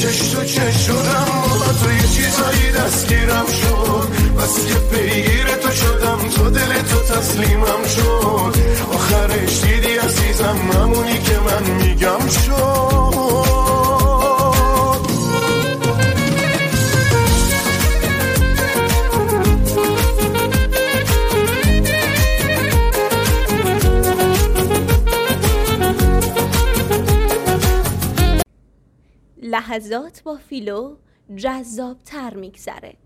چش تو چش شدم با تو یه چیزایی دستگیرم شد بس که پیگیر تو شدم تو دل تو تسلیمم شد آخرش دیدی عزیزم همونی که من میگم شد. لحظات با فیلو جذاب‌تر میگذره.